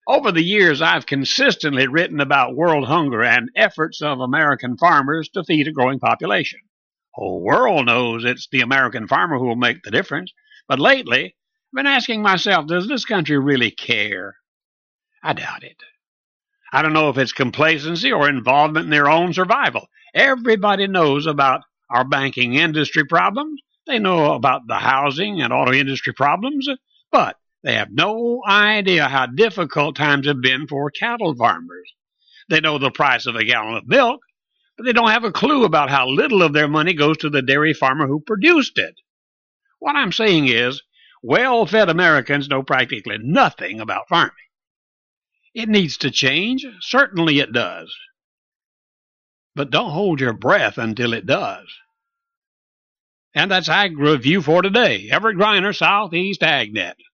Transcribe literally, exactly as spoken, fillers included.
Over the years, I've consistently written about world hunger and efforts of American farmers to feed a growing population. The whole world knows it's the American farmer who will make the difference. But lately, I've been asking myself, does this country really care? I doubt it. I don't know if it's complacency or involvement in their own survival. Everybody knows about our banking industry problems. They know about the housing and auto industry problems, but they have no idea how difficult times have been for cattle farmers. They know the price of a gallon of milk, but they don't have a clue about how little of their money goes to the dairy farmer who produced it. What I'm saying is, well-fed Americans know practically nothing about farming. It needs to change. Certainly it does. But don't hold your breath until it does. And that's Ag Review for today. Everett Griner, Southeast AgNet.